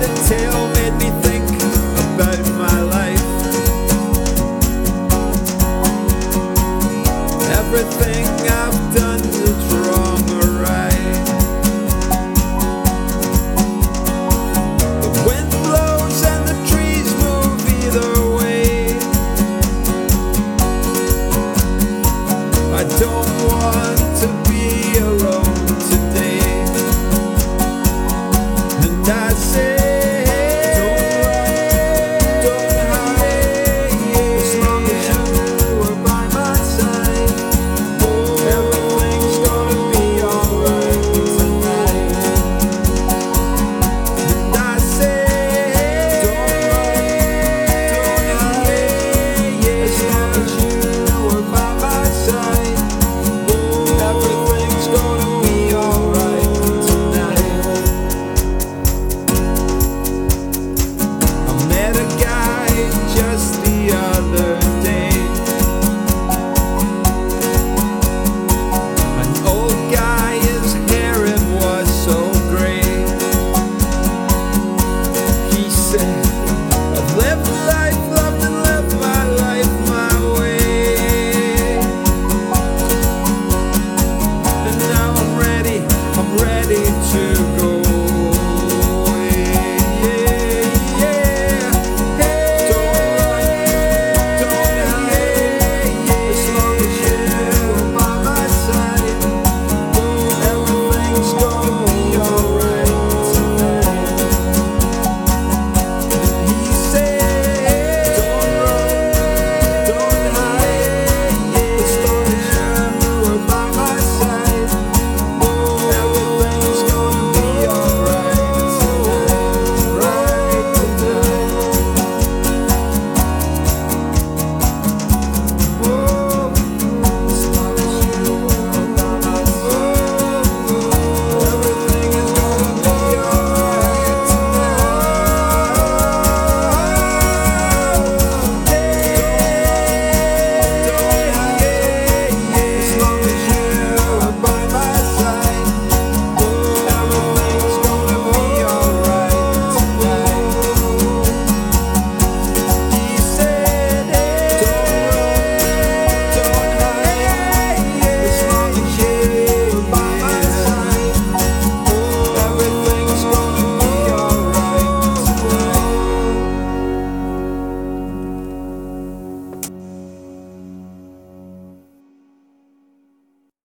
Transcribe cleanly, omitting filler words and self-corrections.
the tale made me think about my life. Everything I've done is wrong or right. The wind blows and the trees move either way. I don't want to be alone today. And I say